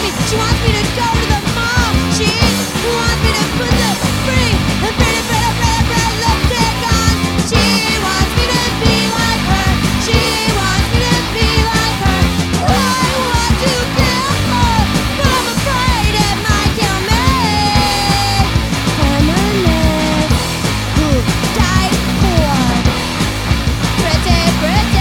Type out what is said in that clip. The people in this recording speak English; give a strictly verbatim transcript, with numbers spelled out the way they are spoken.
me, she wants me to go to the mall. She wants me to put the pretty, the pretty, pretty, pretty, pretty lipstick on. She wants me to be like her. She wants me to be like her. I want to kill her, but I'm afraid it might kill me. Feminist who died poor. Pretty, pretty.